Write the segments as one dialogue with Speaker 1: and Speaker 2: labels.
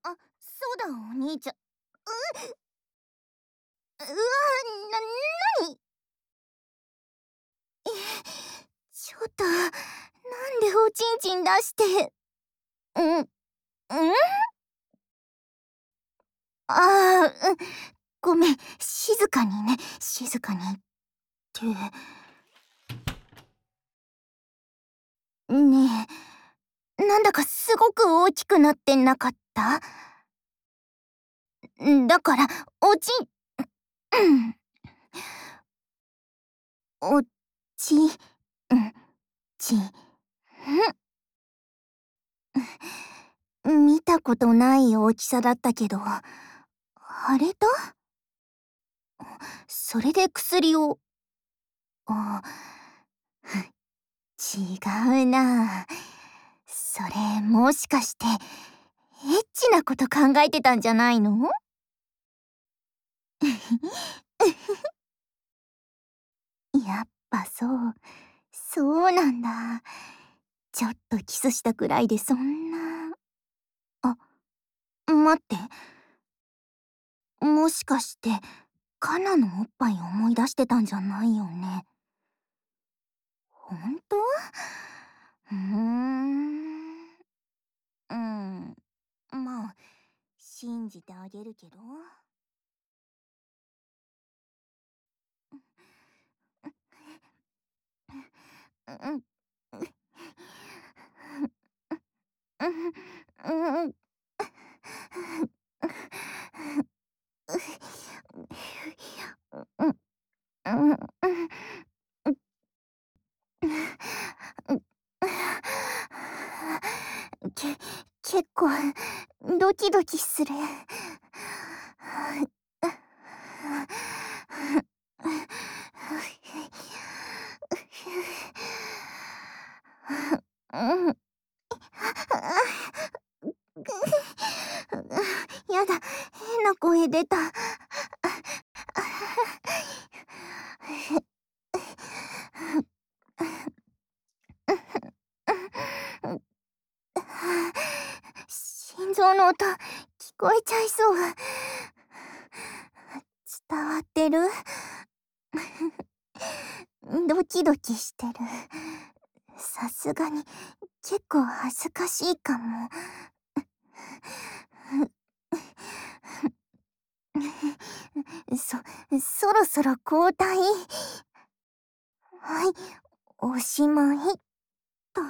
Speaker 1: あ、そうだ、お兄ちゃん。うわ、なに？ちょっと、なんでおちんちん出して。ん？ああ、ごめん、静かにね、静かにって。ねえ、なんだかすごく大きくなってなかった？だから、おちんおちんち見たことない大きさだったけど、腫れた？それで薬を。あ、違うな。それ、もしかして、エッチなこと考えてたんじゃないの？やっぱそう。そうなんだ。ちょっとキスしたくらいでそんな。あ、待って。もしかして、カナのおっぱい思い出してたんじゃないよね。ほんと？うん。まあ、信じてあげるけど。うん。うん。け、結構、ドキドキする。やだ、変な声出た。心臓の音、聞こえちゃいそう。伝わってる？ドキドキしてる。さすがに、結構恥ずかしいかも。そろそろ交代。はい、おしまい。と。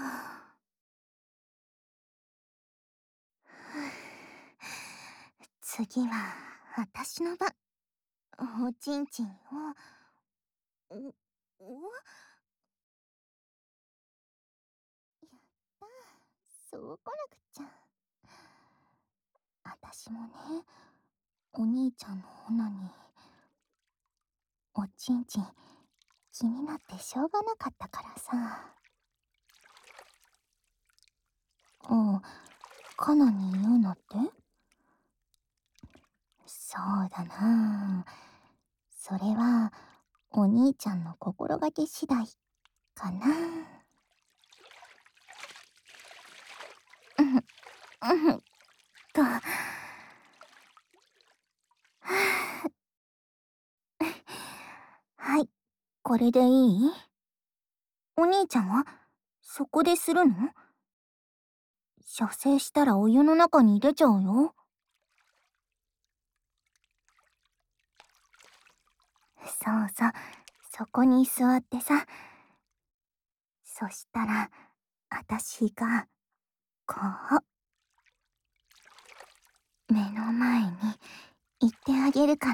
Speaker 1: 次は、私の番。おちんちんを、お、お、やった。そうこなくっちゃ。私もね、お兄ちゃんのオナニー、おちんちん、気になってしょうがなかったからさ。カナに言うなって？そうだなあ。それは、お兄ちゃんの心がけ次第かな。うんうんと。はい、これでいい？お兄ちゃんはそこでするの？射精したらお湯の中に出ちゃうよ。そうそう、そこに座ってさ。そしたら、あたしが、こう、目の前に行ってあげるから。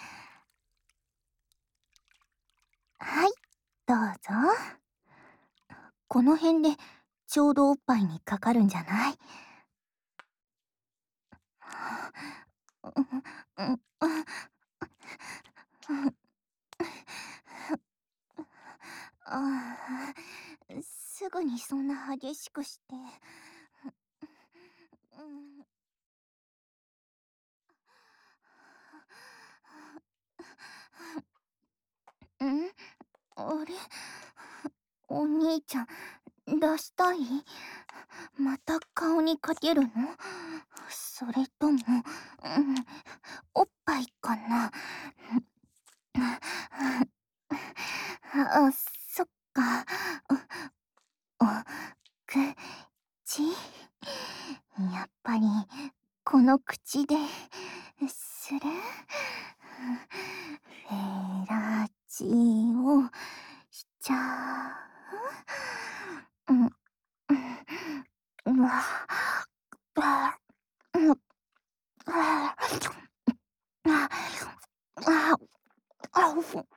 Speaker 1: はい、どうぞ。この辺でちょうどおっぱいにかかるんじゃない？ああ、すぐにそんな激しくして。あれ、お兄ちゃん、出したい？また顔にかけるの？ それとも、おっぱいかな。そっか。お口やっぱり、この口でするフェラチオしちゃう。うわ、うん、あ、あ、あ、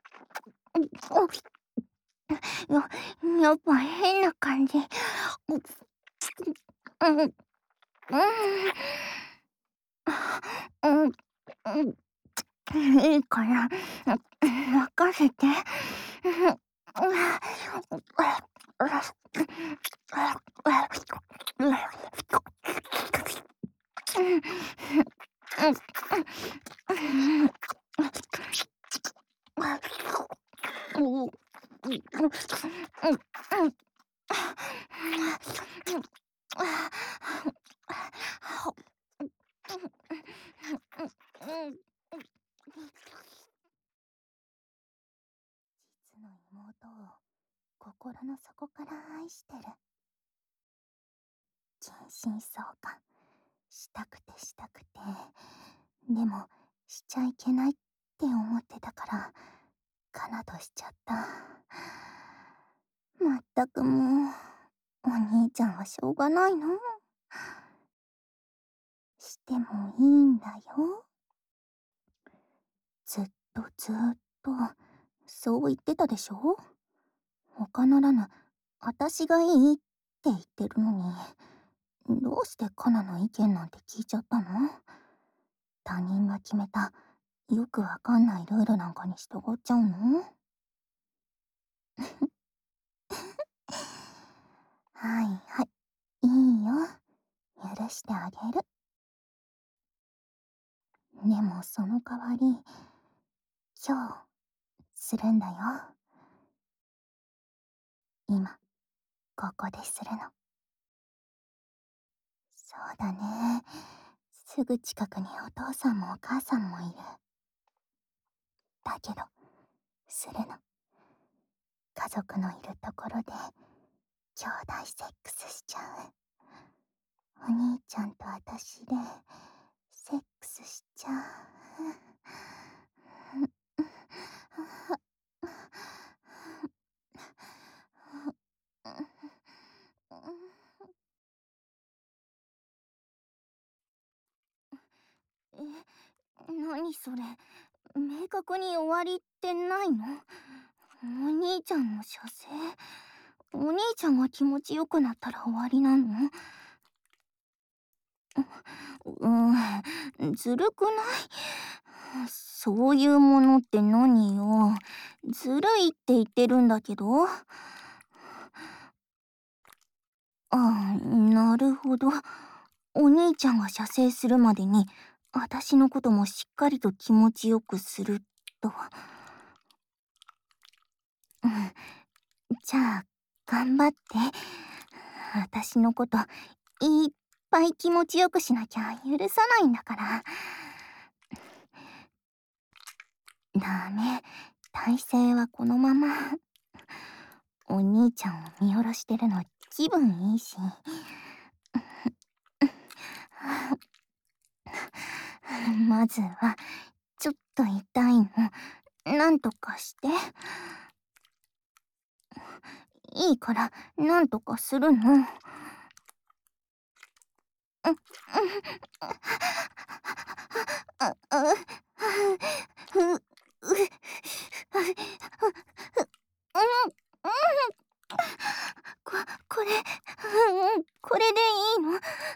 Speaker 1: やっぱ変な感じ。うん、うん、うん、いいから、任せて。実の妹を心の底から愛してる。近親相関したくて、でもしちゃいけないって思ってたからかなとしちゃった。まったくもう、お兄ちゃんはしょうがないの。してもいいんだよ。ずっとそう言ってたでしょ。他ならぬ私がいいって言ってるのに、どうしてカナの意見なんて聞いちゃったの。他人が決めたよくわかんないルールなんかに従っちゃうの。はいはい、いいよ。許してあげる。でもその代わり、今日、するんだよ。今、ここでするの。そうだね。すぐ近くにお父さんもお母さんもいる。だけど、するの。家族のいるところで、兄弟セックスしちゃう。お兄ちゃんと私で、セックスしちゃう。何それ、明確に終わりってないの。お兄ちゃんの射精、お兄ちゃんが気持ちよくなったら終わりなの。ずるくない？そういうものって何よ。ずるいって言ってるんだけど。なるほど。お兄ちゃんが射精するまでに、私のこともしっかりと気持ちよくすると。じゃあ、頑張って。私のこと、いっぱい気持ちよくしなきゃ許さないんだから。ダメ。体勢はこのまま。お兄ちゃんを見下ろしてるの気分いいし。まずは、ちょっと痛いの。なんとかして。いいから、なんとかするの。こ、これ、これでいいの？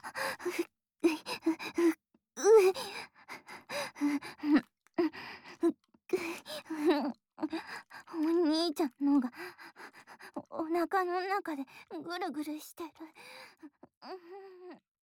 Speaker 1: お兄ちゃんのがお腹の中でぐるぐるしてる。